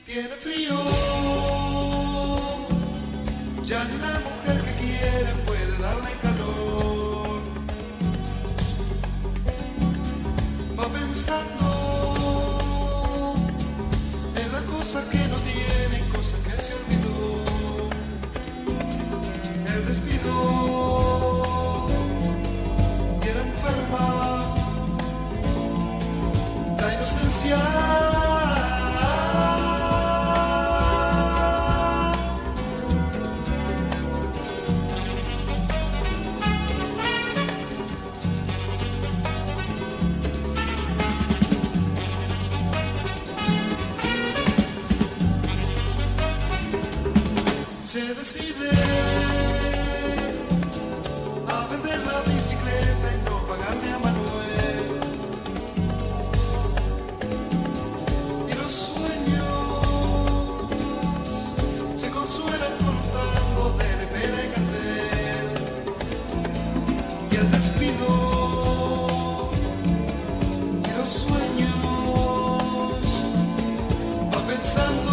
Tiene frío, ya ni la mujer que quiere puede darle calor. Va pensando en la cosa que no tiene, cosa que se olvidó. El despido quiere enfermar la inocencia. Se decide a vender la bicicleta y no pagarle a Manuel. Y los sueños se consuelan con un tango de Lepera y Gardel. Y el despido y los sueños va pensando.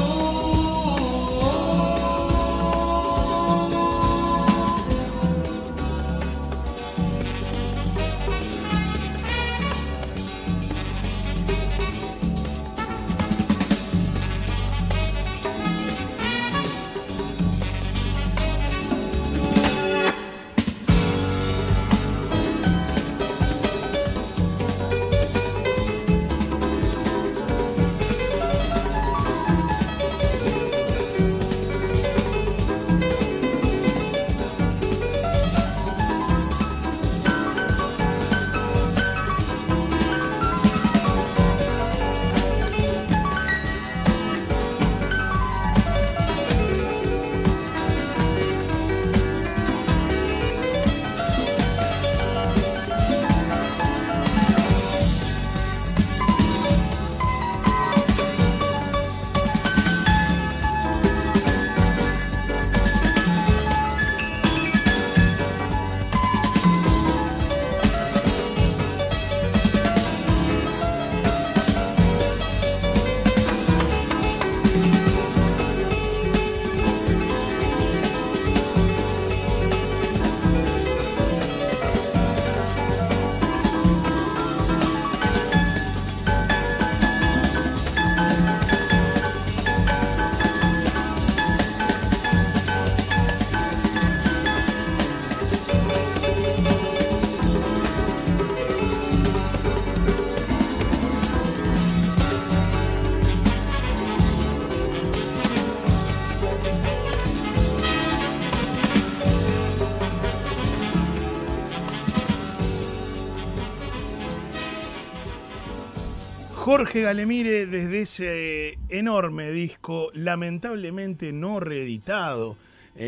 Jorge Galemire, desde ese enorme disco, lamentablemente no reeditado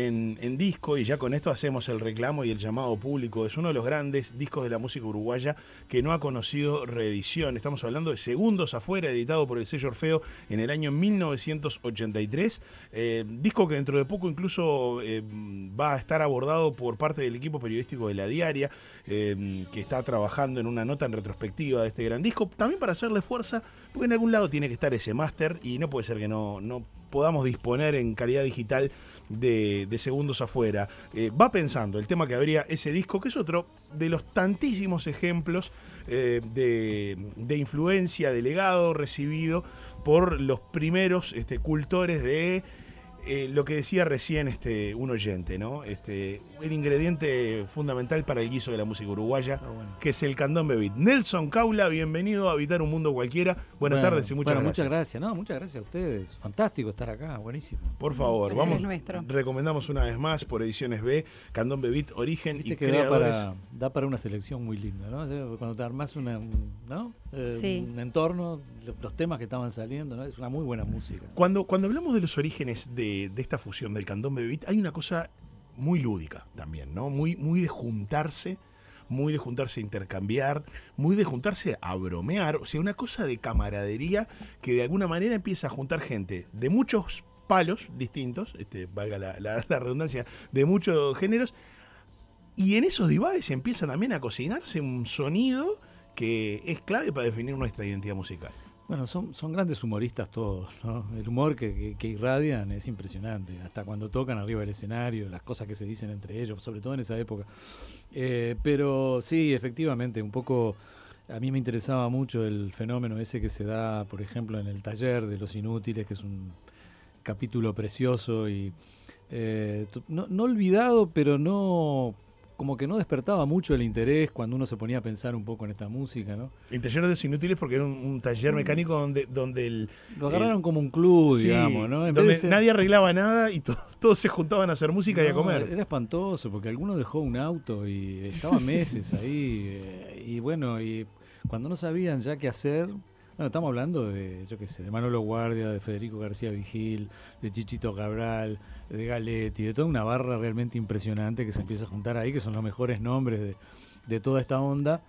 en disco, y ya con esto hacemos el reclamo y el llamado público, es uno de los grandes discos de la música uruguaya que no ha conocido reedición. Estamos hablando de Segundos Afuera, editado por el sello Orfeo en el año 1983, disco que dentro de poco incluso va a estar abordado por parte del equipo periodístico de La Diaria, que está trabajando en una nota en retrospectiva de este gran disco, también para hacerle fuerza, porque en algún lado tiene que estar ese máster y no puede ser que no podamos disponer en calidad digital de Segundos Afuera. Va pensando el tema que habría ese disco, que es otro de los tantísimos ejemplos de influencia, de legado recibido por los primeros cultores de lo que decía recién un oyente, ¿no? El ingrediente fundamental para el guiso de la música uruguaya, que es el candombe beat. Nelson Caula, bienvenido a Habitar un Mundo Cualquiera. Buenas tardes y muchas gracias. Muchas gracias. No, muchas gracias a ustedes. Fantástico estar acá, buenísimo. Por favor, vamos. Recomendamos una vez más por Ediciones B, Candombe Beat, Origen. Viste y que creadores. Da para una selección muy linda, ¿no? Cuando te armás un entorno, los temas que estaban saliendo, ¿no? Es una muy buena música. Cuando hablamos de los orígenes de esta fusión del candombe beat, hay una cosa muy lúdica también, ¿no? Muy de juntarse a intercambiar, muy de juntarse a bromear, o sea, una cosa de camaradería que de alguna manera empieza a juntar gente de muchos palos distintos, valga la redundancia, de muchos géneros, y en esos divagues empieza también a cocinarse un sonido que es clave para definir nuestra identidad musical. Bueno, son grandes humoristas todos, ¿no? El humor que irradian es impresionante, hasta cuando tocan arriba del escenario, las cosas que se dicen entre ellos, sobre todo en esa época. Pero sí, efectivamente, un poco a mí me interesaba mucho el fenómeno ese que se da, por ejemplo, en el taller de Los Inútiles, que es un capítulo precioso y no olvidado, pero no... como que no despertaba mucho el interés cuando uno se ponía a pensar un poco en esta música, ¿no? El taller de los Inútiles porque era un taller mecánico donde lo agarraron como un club, sí, digamos, ¿no? En donde vez de ser... nadie arreglaba nada y todos se juntaban a hacer música y a comer. Era espantoso porque alguno dejó un auto y estaba meses ahí y bueno, y cuando no sabían ya qué hacer... Bueno, estamos hablando de, yo qué sé, de Manolo Guardia, de Federico García Vigil, de Chichito Cabral, de Galetti, de toda una barra realmente impresionante que se empieza a juntar ahí, que son los mejores nombres de toda esta onda.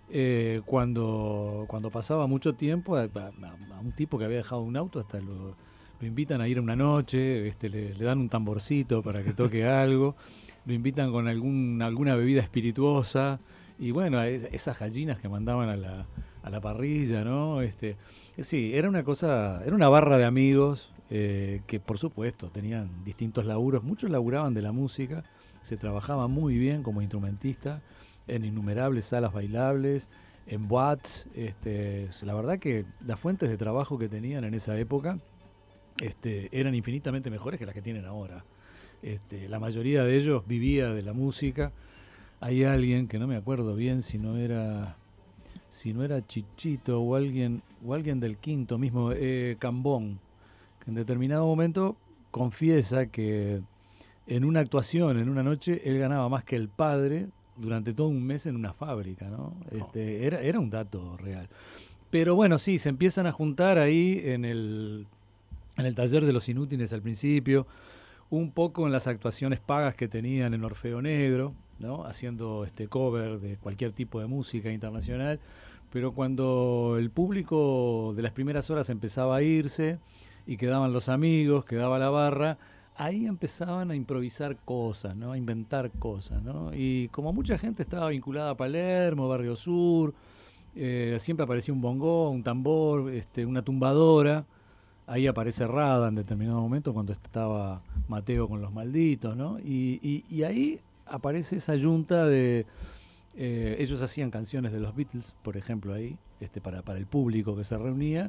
Cuando pasaba mucho tiempo, a un tipo que había dejado un auto, hasta lo invitan a ir una noche, le dan un tamborcito para que toque algo, lo invitan con alguna bebida espirituosa, y bueno, esas gallinas que mandaban a la parrilla, ¿no? Sí, era una barra de amigos que por supuesto tenían distintos laburos, muchos laburaban de la música, se trabajaba muy bien como instrumentista en innumerables salas bailables, en boates, la verdad que las fuentes de trabajo que tenían en esa época eran infinitamente mejores que las que tienen ahora. La mayoría de ellos vivía de la música. Hay alguien que no me acuerdo bien si no era Chichito o alguien del Quinto mismo, Cambón, que en determinado momento confiesa que en una actuación, en una noche, él ganaba más que el padre durante todo un mes en una fábrica, ¿no? Era un dato real. Pero bueno, sí, se empiezan a juntar ahí en el taller de Los Inútiles al principio, un poco en las actuaciones pagas que tenían en Orfeo Negro, ¿no? Haciendo cover de cualquier tipo de música internacional, pero cuando el público de las primeras horas empezaba a irse y quedaban los amigos, quedaba la barra, ahí empezaban a improvisar cosas, ¿no? A inventar cosas, ¿no? Y como mucha gente estaba vinculada a Palermo, Barrio Sur, siempre aparecía un bongó, un tambor, una tumbadora. Ahí aparece Rada en determinado momento cuando estaba Mateo con Los Malditos, ¿no? Y ahí aparece esa yunta de... ellos hacían canciones de los Beatles, por ejemplo, ahí, para el público que se reunía,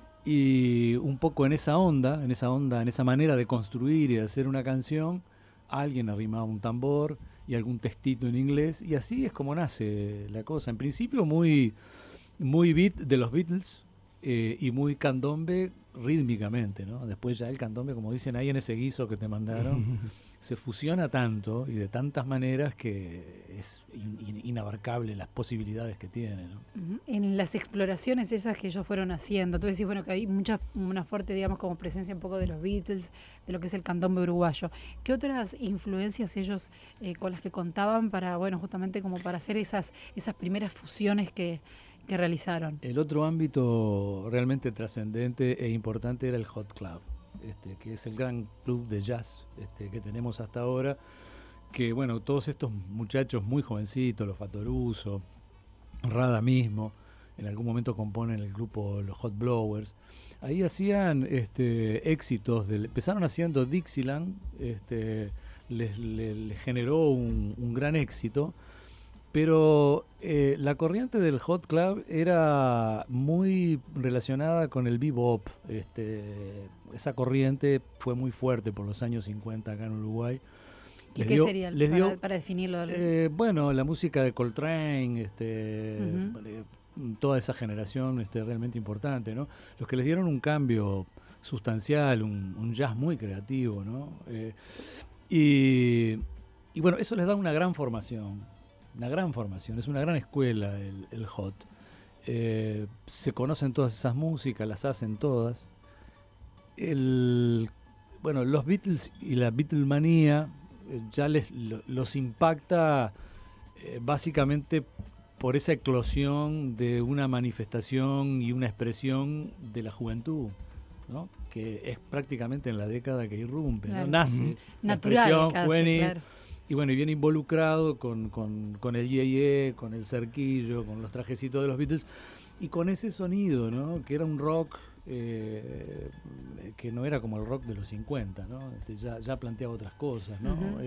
y un poco en esa manera de construir y de hacer una canción, alguien arrimaba un tambor y algún textito en inglés, y así es como nace la cosa. En principio muy, muy beat de los Beatles, y muy candombe rítmicamente, ¿no? Después ya el candombe, como dicen ahí en ese guiso que te mandaron, se fusiona tanto y de tantas maneras que es inabarcable las posibilidades que tiene, ¿no? En las exploraciones esas que ellos fueron haciendo, tú decís, bueno, que hay una fuerte, digamos, como presencia un poco de los Beatles, de lo que es el candombe uruguayo. ¿Qué otras influencias ellos con las que contaban para, bueno, justamente como para hacer esas primeras fusiones que realizaron? El otro ámbito realmente trascendente e importante era el Hot Club, que es el gran club de jazz que tenemos hasta ahora, que bueno, todos estos muchachos muy jovencitos, los Fatoruso, Rada mismo, en algún momento componen el grupo Los Hot Blowers, ahí hacían éxitos, empezaron haciendo Dixieland, les generó un gran éxito. Pero la corriente del Hot Club era muy relacionada con el bebop. Esa corriente fue muy fuerte por los años 50 acá en Uruguay. ¿Y qué sería para definirlo? Bueno, la música de Coltrane, toda esa generación realmente importante, ¿no? Los que les dieron un cambio sustancial, un jazz muy creativo, ¿no? Y bueno, eso les da una gran formación. Es una gran escuela el Hot. Se conocen todas esas músicas, las hacen todas. Los Beatles y la Beatlemanía ya los impacta básicamente por esa eclosión de una manifestación y una expresión de la juventud, ¿no? Que es prácticamente en la década que irrumpe, claro, ¿no? Nace natural, la expresión casi, juvenil. claro. Y bueno, y viene involucrado con el Ye-Ye, con el cerquillo, con los trajecitos de los Beatles, y con ese sonido, ¿no? Que era un rock que no era como el rock de los 50, ¿no? Ya planteaba otras cosas, ¿no? Uh-huh.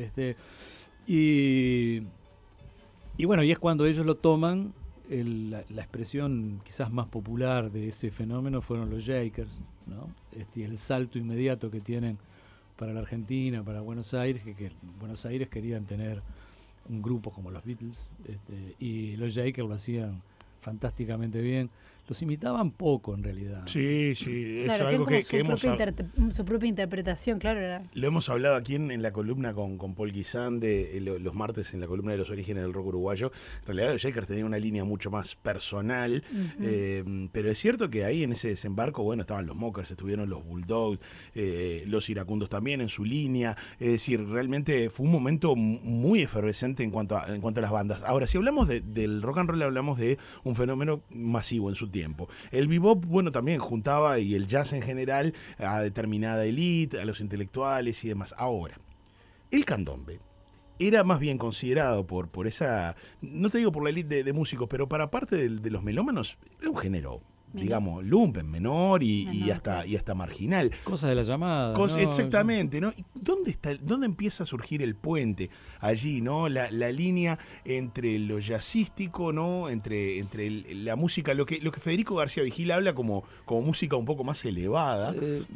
Y bueno, y es cuando ellos lo toman. La expresión quizás más popular de ese fenómeno fueron los Shakers, ¿no? El salto inmediato que tienen para la Argentina, para Buenos Aires, que Buenos Aires querían tener un grupo como los Beatles, y los Shakers lo hacían fantásticamente bien. Los imitaban poco en realidad. Sí, es Claro, algo que hemos su propia interpretación, claro. lo hemos hablado aquí en la columna con Paul Guisán de los martes en la columna de los orígenes del rock uruguayo. En realidad los Shakers tenían una línea mucho más personal, pero es cierto que ahí en ese desembarco, bueno, estaban los Mockers, estuvieron los Bulldogs, los Iracundos también en su línea. Es decir, realmente fue un momento muy efervescente en cuanto a las bandas. Ahora, si hablamos del rock and roll, hablamos de un fenómeno masivo en su tiempo. El bebop, bueno, también juntaba, y el jazz en general, a determinada élite, a los intelectuales y demás. Ahora, el candombe era más bien considerado por esa, no te digo por la élite de músicos, pero para parte de los melómanos, era un género, digamos, lumpen, menor y hasta marginal. Cosas de la llamada. ¿No? Exactamente, ¿no? ¿Y dónde empieza a surgir el puente allí, ¿no? La línea entre lo jazzístico, ¿no? Entre la música, lo que Federico García Vigil habla como música un poco más elevada,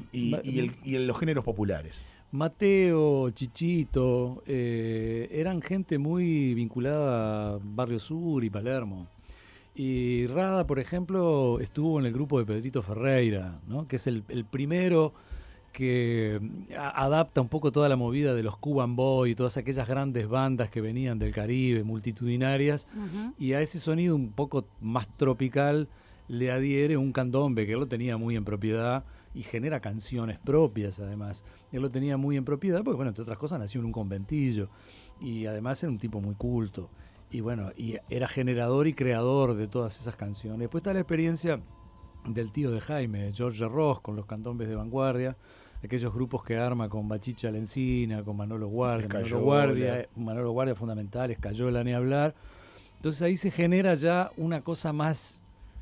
y los géneros populares. Mateo, Chichito, eran gente muy vinculada a Barrio Sur y Palermo. Y Rada, por ejemplo, estuvo en el grupo de Pedrito Ferreira, ¿no? Que es el primero que adapta un poco toda la movida de los Cuban Boys y todas aquellas grandes bandas que venían del Caribe, multitudinarias, y a ese sonido un poco más tropical le adhiere un candombe que él lo tenía muy en propiedad y genera canciones propias además. Él lo tenía muy en propiedad porque, bueno, entre otras cosas nació en un conventillo y además era un tipo muy culto. Y bueno, y era generador y creador de todas esas canciones. Después está la experiencia del tío de Jaime, George Ross, con los candombes de vanguardia, aquellos grupos que arma con Bachicha Lencina, con Manolo Guardia. Manolo Guardia fundamental, Escayola ni hablar. Entonces ahí se genera ya una cosa más,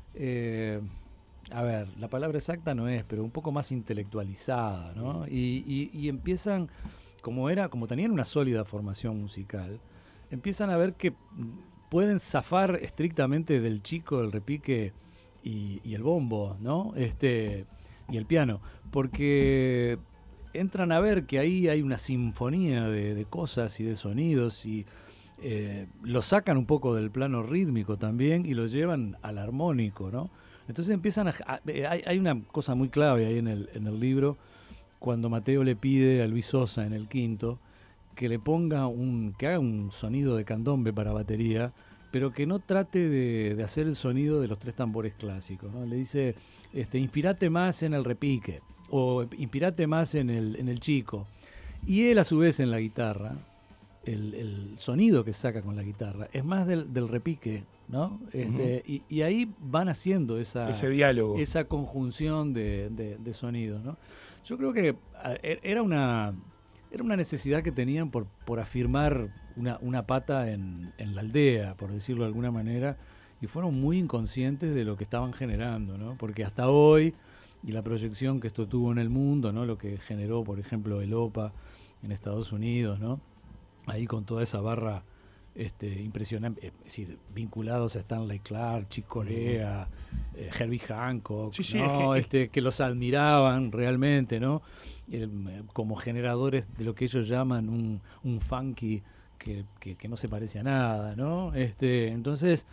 a ver, la palabra exacta no es, pero un poco más intelectualizada, ¿no? Y empiezan, como tenían una sólida formación musical, empiezan a ver que pueden zafar estrictamente del chico, del repique y el bombo, ¿no? Y el piano, porque entran a ver que ahí hay una sinfonía de cosas y de sonidos y lo sacan un poco del plano rítmico también y lo llevan al armónico, ¿no? Entonces empiezan hay una cosa muy clave ahí en el libro, cuando Mateo le pide a Luis Sosa en el quinto que le ponga que haga un sonido de candombe para batería, pero que no trate de hacer el sonido de los tres tambores clásicos, ¿no? Le dice, inspirate más en el repique, o inspirate más en el chico. Y él a su vez en la guitarra, el sonido que saca con la guitarra es más del repique, ¿no? Y ahí van haciendo ese diálogo, esa conjunción de sonidos, ¿no? Yo creo que era una necesidad que tenían por afirmar una pata en la aldea, por decirlo de alguna manera, y fueron muy inconscientes de lo que estaban generando, ¿no? Porque hasta hoy, y la proyección que esto tuvo en el mundo, ¿no? Lo que generó, por ejemplo, el OPA en Estados Unidos, ¿no? Ahí con toda esa barra impresionante, es decir, vinculados a Stanley Clarke, Chick Corea, Herbie Hancock, sí, ¿no? Que los admiraban realmente, ¿no? Como generadores de lo que ellos llaman un funky que no se parece a nada, ¿no? Entonces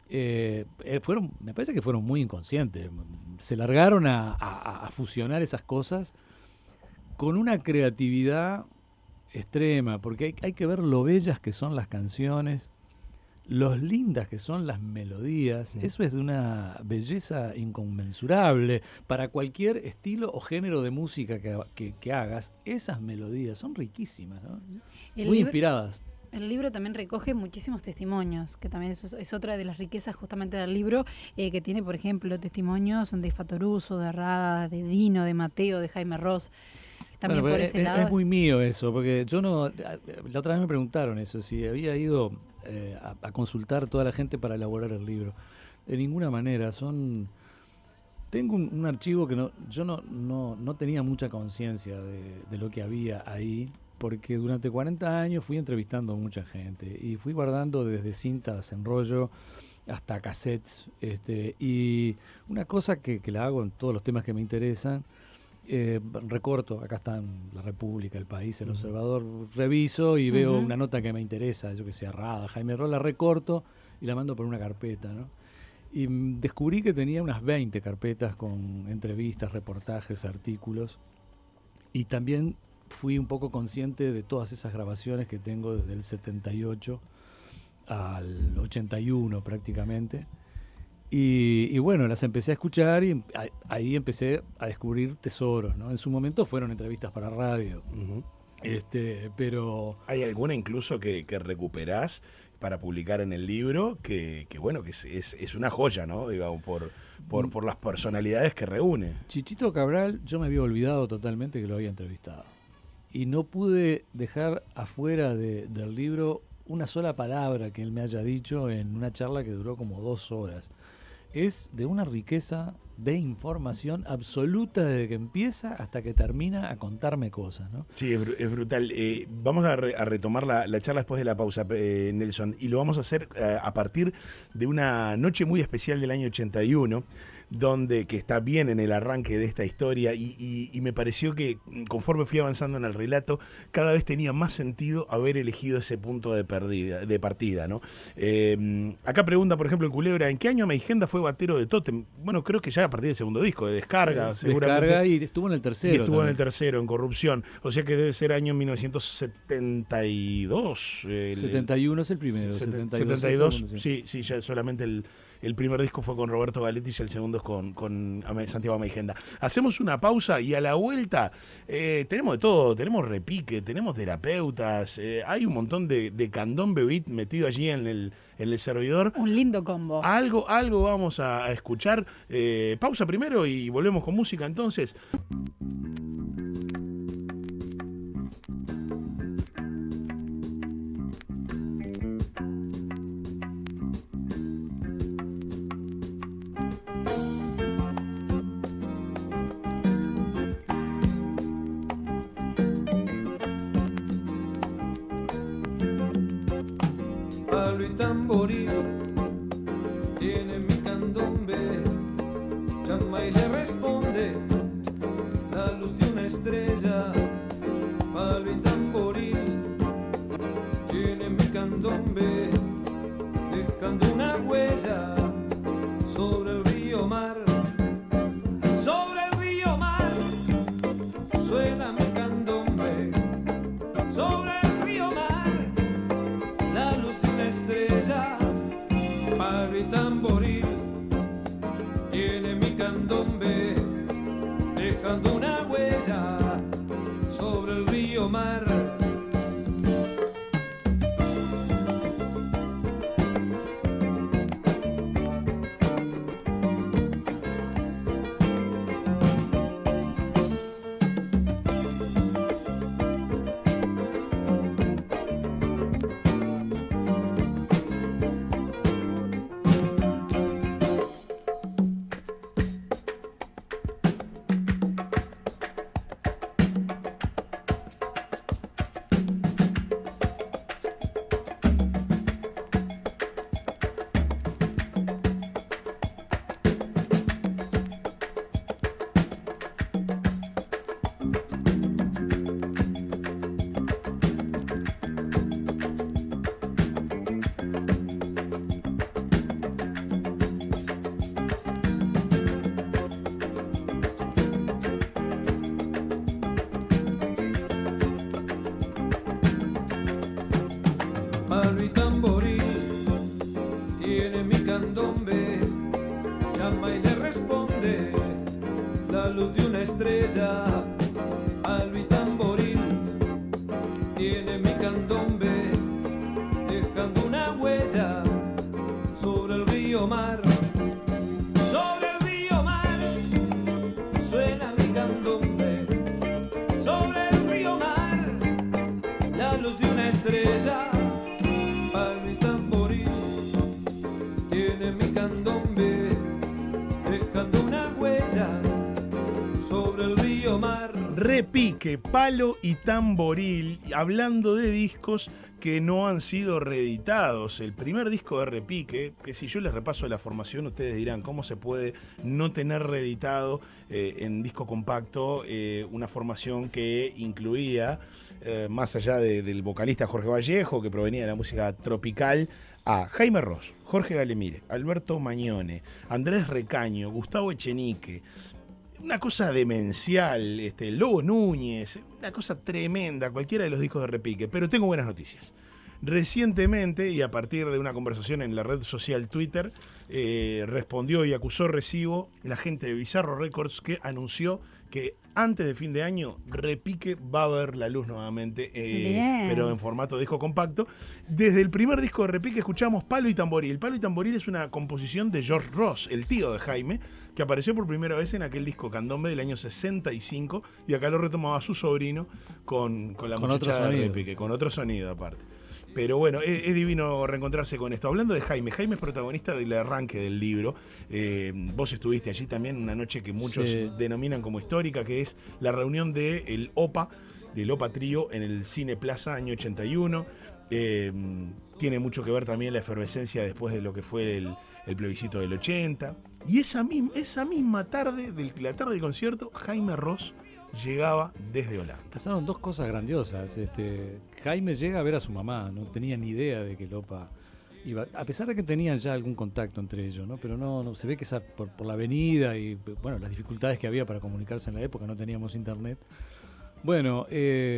me parece que fueron muy inconscientes, se largaron a fusionar esas cosas con una creatividad extrema, porque hay que ver lo bellas que son las canciones, lo lindas que son las melodías. Eso es de una belleza inconmensurable para cualquier estilo o género de música que hagas. Esas melodías son riquísimas, ¿no? Muy inspiradas. El libro también recoge muchísimos testimonios, que también es otra de las riquezas justamente del libro, que tiene, por ejemplo, testimonios de Fatoruso, de Rada, de Dino, de Mateo, de Jaime Ross. también Bueno, por pero ese lado. es muy mío eso, porque yo no... La otra vez me preguntaron eso, si había ido a consultar toda la gente para elaborar el libro. De ninguna manera, tengo un archivo que yo no tenía mucha conciencia de lo que había ahí, porque durante 40 años fui entrevistando a mucha gente y fui guardando desde cintas en rollo hasta cassettes. Y una cosa que la hago en todos los temas que me interesan, recorto, acá están La República, El País, El Observador, reviso y veo una nota que me interesa, yo que sé, Rada, Jaime Ross, la recorto y la mando por una carpeta, ¿no? Y descubrí que tenía unas 20 carpetas con entrevistas, reportajes, artículos. Y también fui un poco consciente de todas esas grabaciones que tengo desde el 78 al 81 prácticamente. Y bueno, las empecé a escuchar y ahí empecé a descubrir tesoros, ¿no? En su momento fueron entrevistas para radio. Pero... ¿Hay alguna incluso que recuperás para publicar en el libro que bueno, que es una joya, ¿no? Digamos, por las personalidades que reúne? Chichito Cabral, yo me había olvidado totalmente que lo había entrevistado. Y no pude dejar afuera del libro una sola palabra que él me haya dicho en una charla que duró como 2 horas. Es de una riqueza de información absoluta desde que empieza hasta que termina a contarme cosas, ¿no? Sí, es brutal. Vamos a retomar la charla después de la pausa, Nelson, y lo vamos a hacer a partir de una noche muy especial del año 81, que está bien en el arranque de esta historia y me pareció que conforme fui avanzando en el relato, cada vez tenía más sentido haber elegido ese punto de partida, ¿no? Acá pregunta, por ejemplo, el Culebra, ¿en qué año Meigenda fue batero de Tótem? Bueno, creo que ya a partir del segundo disco, de Descarga, seguramente. Descarga y estuvo en el tercero. Y estuvo también en el tercero, en Corrupción. O sea que debe ser año 1972. 71 es el primero. 72, es el segundo, sí, ya solamente el primer disco fue con Roberto Galetti y el segundo es con Santiago Meigenda. Hacemos una pausa y a la vuelta tenemos de todo, tenemos repique, tenemos terapeutas, hay un montón de candombe beat metido allí en el servidor. Un lindo combo. Algo vamos a escuchar. Pausa primero y volvemos con música entonces. Palo y tamboril tiene mi candombe, llama y le responde la luz de una estrella. Palo y tamboril tiene mi candombe, dejando una huella sobre el río mar. Sobre el río mar suena mi candombe, sobre el río mar la luz de una estrella. Palo y tamboril tiene mi candombe, dejando una huella sobre el río mar. Palo y tamboril tiene mi candombe, llama y le responde la luz de una estrella. Palo y tamboril tiene mi candombe, dejando una huella sobre el río mar. Sobre el río mar suena mi candombe, sobre tiene mi candombe, dejando una huella sobre el río mar. Repique, palo y tamboril, hablando de discos que no han sido reeditados. El primer disco de Repique, que si yo les repaso la formación, ustedes dirán cómo se puede no tener reeditado en disco compacto una formación que incluía, más allá del vocalista Jorge Vallejo, que provenía de la música tropical, a Jaime Ross, Jorge Galemire, Alberto Mañone, Andrés Recaño, Gustavo Echenique. Una cosa demencial, Lobo Núñez, una cosa tremenda, cualquiera de los discos de Repique. Pero tengo buenas noticias. Recientemente, y a partir de una conversación en la red social Twitter, respondió y acusó recibo la gente de Bizarro Records, que anunció que antes de fin de año Repique va a ver la luz nuevamente, pero en formato disco compacto. Desde el primer disco de Repique escuchamos Palo y Tamboril. Palo y Tamboril es una composición de George Ross, el tío de Jaime, que apareció por primera vez en aquel disco Candombe del año 65, y acá lo retomaba su sobrino con la muchacha de Repique, con otro sonido aparte. Pero bueno, es divino reencontrarse con esto. Hablando de Jaime, Jaime es protagonista del arranque del libro. Vos estuviste allí también una noche que muchos denominan como histórica, que es la reunión del OPA Trío en el Cine Plaza, año 81. Tiene mucho que ver también la efervescencia después de lo que fue el plebiscito del 80. Y esa misma tarde, la tarde del concierto, Jaime Ross llegaba desde Holanda. Pasaron dos cosas grandiosas. Jaime llega a ver a su mamá, no tenía ni idea de que Lopa iba, a pesar de que tenían ya algún contacto entre ellos, ¿no? Pero no se ve que por la avenida y bueno, las dificultades que había para comunicarse en la época, no teníamos internet. Bueno,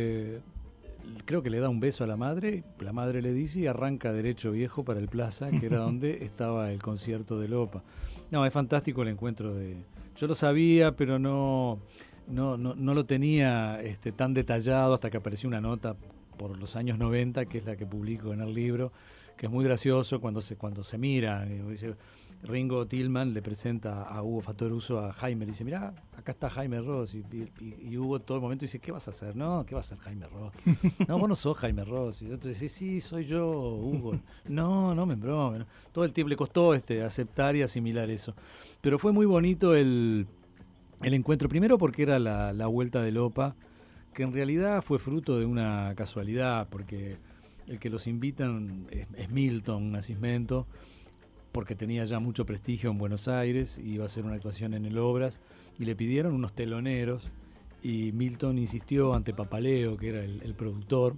creo que le da un beso a la madre le dice y arranca derecho viejo para el Plaza, que era donde estaba el concierto de Lopa. No, es fantástico el encuentro yo lo sabía, pero no lo tenía tan detallado hasta que apareció una nota por los años 90, que es la que publico en el libro, que es muy gracioso cuando se mira. Dice, Ringo Tillman le presenta a Hugo Fattoruso a Jaime, le dice, mirá, acá está Jaime Ross, y Hugo todo el momento dice, ¿qué vas a hacer? No, ¿qué va a hacer Jaime Ross? No, vos no sos Jaime Ross. Y otro dice, sí, soy yo, Hugo. No me embromes. No. Todo el tiempo le costó aceptar y asimilar eso. Pero fue muy bonito el encuentro, primero porque era la vuelta de Lopa, que en realidad fue fruto de una casualidad, porque el que los invitan es Milton Nascimento, porque tenía ya mucho prestigio en Buenos Aires, iba a hacer una actuación en el Obras, y le pidieron unos teloneros, y Milton insistió ante Papaleo, que era el productor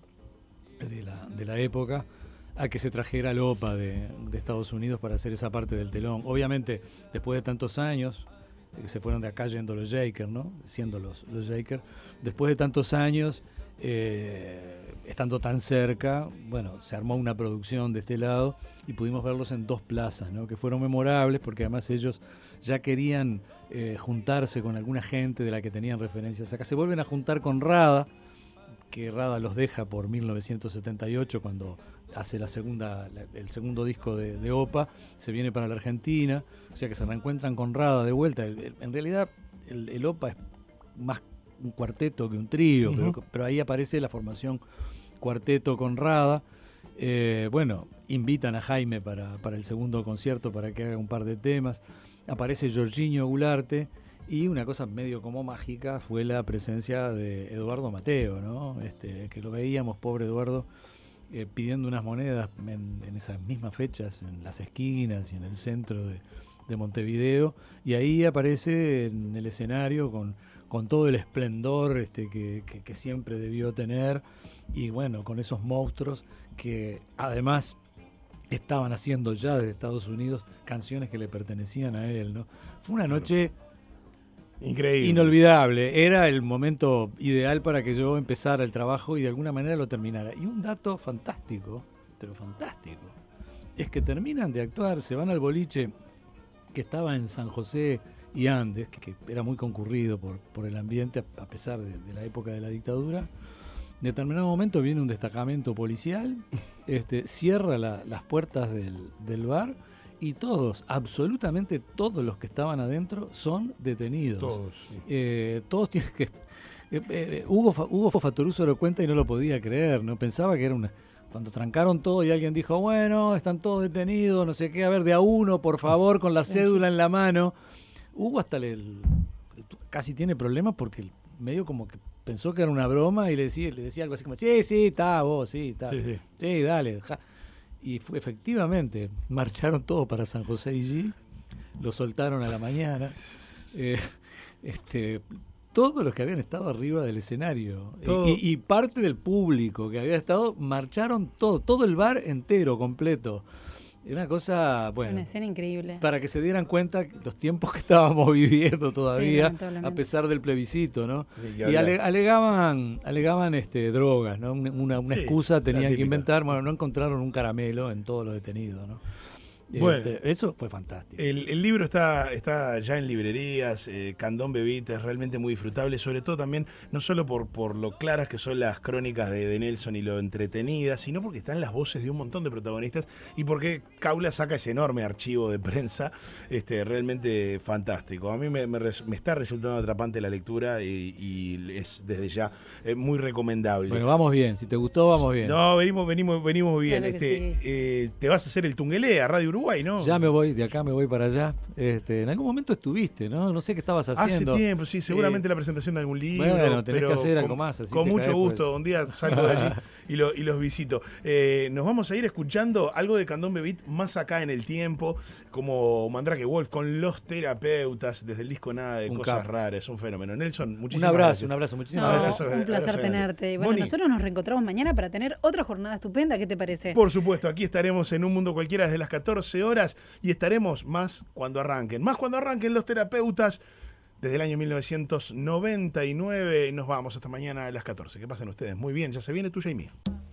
de la época, a que se trajera Lopa de Estados Unidos para hacer esa parte del telón. Obviamente, después de tantos años, se fueron de acá yendo los Jakers, ¿no? Siendo los Jakers. Después de tantos años, estando tan cerca, bueno, se armó una producción de este lado y pudimos verlos en dos plazas, ¿no? Que fueron memorables porque además ellos ya querían juntarse con alguna gente de la que tenían referencias acá. Se vuelven a juntar con Rada, que Rada los deja por 1978 cuando hace el segundo disco de OPA, se viene para la Argentina, o sea que se reencuentran con Rada de vuelta. En realidad el OPA es más un cuarteto que un trío, pero ahí aparece la formación cuarteto con Rada. Bueno, invitan a Jaime para el segundo concierto para que haga un par de temas. Aparece Jorginho Goularte. Y una cosa medio como mágica fue la presencia de Eduardo Mateo, ¿no? Que lo veíamos, pobre Eduardo, pidiendo unas monedas en esas mismas fechas, en las esquinas y en el centro de Montevideo. Y ahí aparece en el escenario con todo el esplendor que siempre debió tener. Y bueno, con esos monstruos que además estaban haciendo ya desde Estados Unidos canciones que le pertenecían a él, ¿no? Fue una noche... Increíble. Inolvidable. Era el momento ideal para que yo empezara el trabajo y de alguna manera lo terminara. Y un dato fantástico, pero fantástico, es que terminan de actuar, se van al boliche que estaba en San José y Andes, que era muy concurrido por el ambiente a pesar de la época de la dictadura. En determinado momento viene un destacamento policial, cierra las puertas del bar, y todos, absolutamente todos los que estaban adentro son detenidos. Todos. Sí. Todos tienen que... Hugo Fattoruso lo cuenta y no lo podía creer, ¿no? Pensaba que era Cuando trancaron todo y alguien dijo, bueno, están todos detenidos, no sé qué, a ver, de a uno, por favor, con la cédula en la mano. Hugo hasta casi tiene problemas porque medio como que pensó que era una broma y le decía algo así como, sí, está, vos, sí, está. Sí, dale. Y efectivamente, marcharon todos para San José y lo soltaron a la mañana. Todos los que habían estado arriba del escenario y parte del público que había estado, marcharon todo el bar entero, completo. Era una cosa, bueno, una escena increíble. Para que se dieran cuenta los tiempos que estábamos viviendo todavía, a pesar del plebiscito, ¿no? Y alegaban drogas, ¿no? Una excusa tenían que inventar. Bueno, no encontraron un caramelo en todos los detenidos, ¿no? Bueno, eso fue fantástico. El libro está ya en librerías, Candombe Beat es realmente muy disfrutable, sobre todo también, no solo por lo claras que son las crónicas de Nelson y lo entretenidas, sino porque están las voces de un montón de protagonistas y porque Caula saca ese enorme archivo de prensa, realmente fantástico. A mí me está resultando atrapante la lectura y es desde ya muy recomendable. Bueno, vamos bien, si te gustó, vamos bien. No, venimos bien. Claro que sí. Te vas a hacer el Tungelé a Radio Uruguay, ¿no? Ya me voy, de acá me voy para allá. En algún momento estuviste, ¿no? No sé qué estabas haciendo. Hace tiempo, sí, seguramente la presentación de algún libro. Bueno, tenés que hacer algo más. Así con mucho gusto, pues. Un día salgo de allí y los visito. Nos vamos a ir escuchando algo de Candombe Beat más acá en el tiempo, como Mandrake Wolf, con Los Terapeutas, desde el disco Nada de Cosas Raras, un fenómeno. Nelson, muchísimas gracias. Un abrazo, muchísimas gracias. Un placer tenerte. Bueno, Moni, nosotros nos reencontramos mañana para tener otra jornada estupenda. ¿Qué te parece? Por supuesto, aquí estaremos en Un Mundo Cualquiera desde las 14 horas y estaremos más cuando arranquen Los Terapeutas desde el año 1999. Nos vamos hasta mañana a las 14. Que pasen ustedes muy bien, ya se viene Tuya y Mía.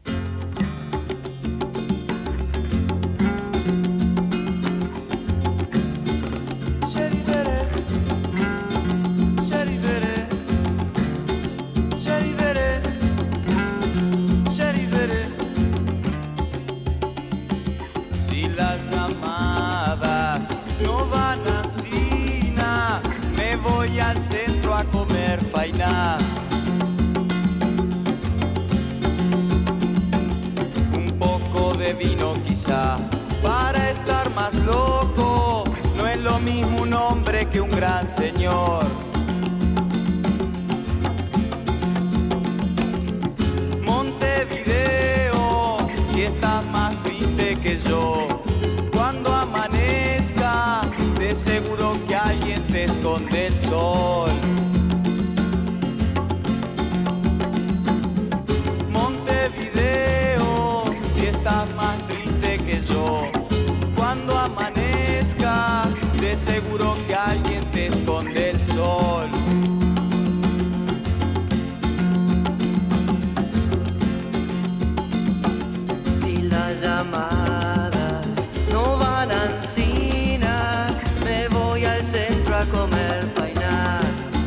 Al centro a comer faina. Un poco de vino quizá para estar más loco. No es lo mismo un hombre que un gran señor. Montevideo, si estás más triste que yo, cuando amanezca de seguro que alguien te esconde el sol. Montevideo, si estás más triste que yo, cuando amanezca de seguro que alguien te esconde el sol. Si las llamadas no van a encina, me voy al centro a comer faina.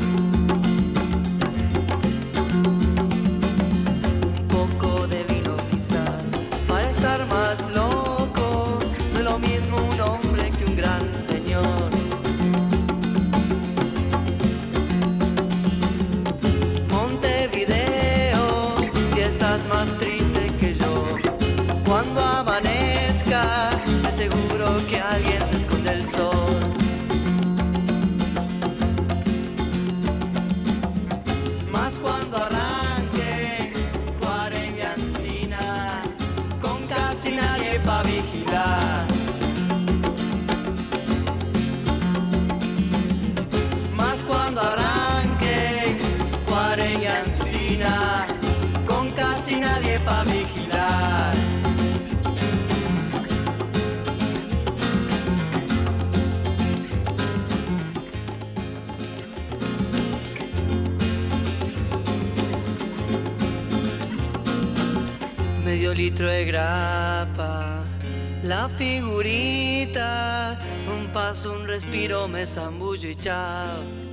Un poco de vino quizás para estar más loco. No es lo mismo un hombre que un gran señor. Montevideo, si estás más triste que yo, cuando amanezca te aseguro que alguien te esconde el sol. Más cuando arranque Cuarenga Encina, con casi nadie pa' vigilar. Más cuando arranque Cuarenga Encina, con casi nadie pa' vigilar. Medio litro de grapa, la figurita, un paso, un respiro, me zambullo y chao.